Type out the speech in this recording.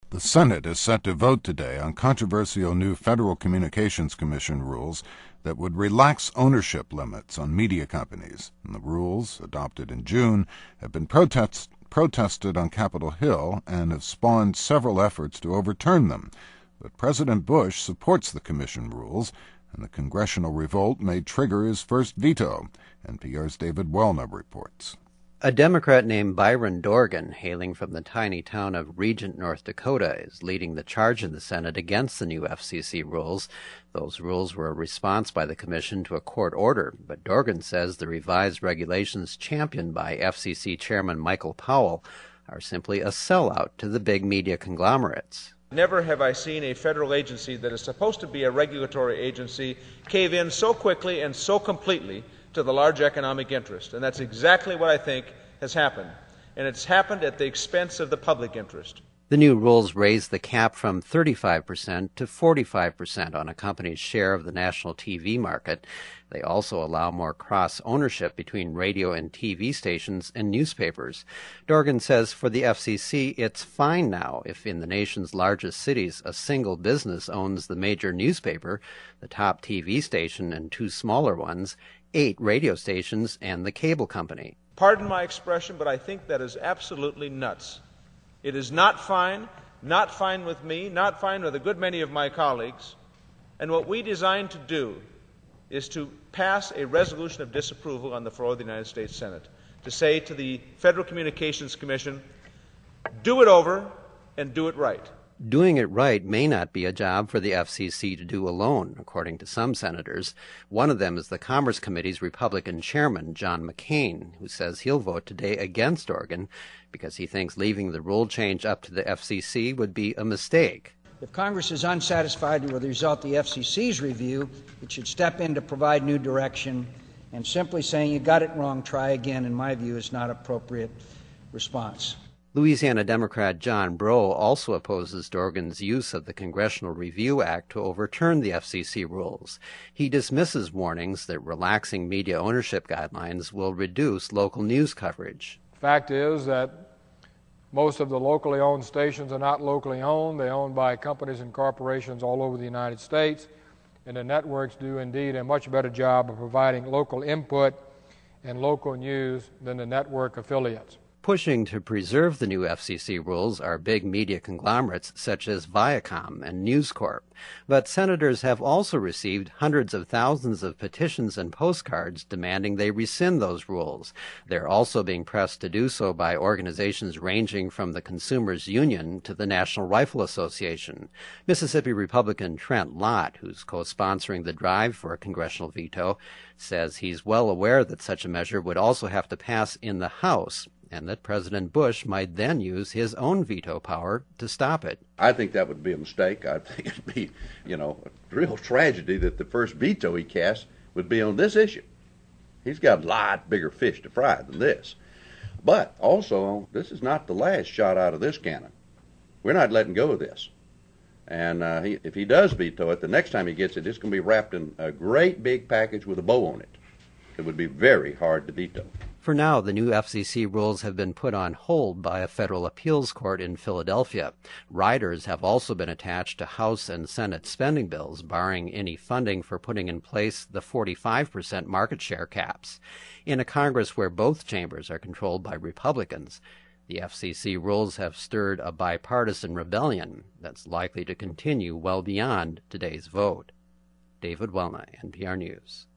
The Senate is set to vote today on controversial new Federal Communications Commission rules that would relax ownership limits on media companies. And the rules, adopted in June, have been protested on Capitol Hill and have spawned several efforts to overturn them. But President Bush supports the commission rules, and the congressional revolt may trigger his first veto. NPR's David Welner reports. A Democrat named Byron Dorgan, hailing from the tiny town of Regent, North Dakota, is leading the charge in the Senate against the new FCC rules. Those rules were a response by the Commission to a court order, but Dorgan says the revised regulations championed by FCC Chairman Michael Powell are simply a sellout to the big media conglomerates. Never have I seen a federal agency that is supposed to be a regulatory agency cave in so quickly and so completely to the large economic interest. And that's exactly what I think has happened. And it's happened at the expense of the public interest. The new rules raise the cap from 35% to 45% on a company's share of the national TV market. They also allow more cross-ownership between radio and TV stations and newspapers. Dorgan says for the FCC, it's fine now if in the nation's largest cities a single business owns the major newspaper, the top TV station and two smaller ones, 8 radio stations, and the cable company. Pardon my expression, but I think that is absolutely nuts. It is not fine with me, not fine with a good many of my colleagues. And what we designed to do is to pass a resolution of disapproval on the floor of the United States Senate, to say to the Federal Communications Commission, do it over and do it right. Doing it right may not be a job for the FCC to do alone, according to some senators. One of them is the Commerce Committee's Republican chairman, John McCain, who says he'll vote today against Dorgan because he thinks leaving the rule change up to the FCC would be a mistake. If Congress is unsatisfied with the result of the FCC's review, it should step in to provide new direction, and simply saying you got it wrong, try again, in my view, is not an appropriate response. Louisiana Democrat John Breaux also opposes Dorgan's use of the Congressional Review Act to overturn the FCC rules. He dismisses warnings that relaxing media ownership guidelines will reduce local news coverage. Fact is that most of the locally owned stations are not locally owned. They're owned by companies and corporations all over the United States, and the networks do indeed a much better job of providing local input and local news than the network affiliates. Pushing to preserve the new FCC rules are big media conglomerates such as Viacom and News Corp. But senators have also received hundreds of thousands of petitions and postcards demanding they rescind those rules. They're also being pressed to do so by organizations ranging from the Consumers Union to the National Rifle Association. Mississippi Republican Trent Lott, who's co-sponsoring the drive for a congressional veto, says he's well aware that such a measure would also have to pass in the House, and that President Bush might then use his own veto power to stop it. I think that would be a mistake. I think it would be, a real tragedy that the first veto he cast would be on this issue. He's got a lot bigger fish to fry than this. But also, this is not the last shot out of this cannon. We're not letting go of this. And if he does veto it, the next time he gets it, it's going to be wrapped in a great big package with a bow on it. It would be very hard to veto. For now, the new FCC rules have been put on hold by a federal appeals court in Philadelphia. Riders have also been attached to House and Senate spending bills, barring any funding for putting in place the 45% market share caps. In a Congress where both chambers are controlled by Republicans, the FCC rules have stirred a bipartisan rebellion that's likely to continue well beyond today's vote. David Welner, NPR News.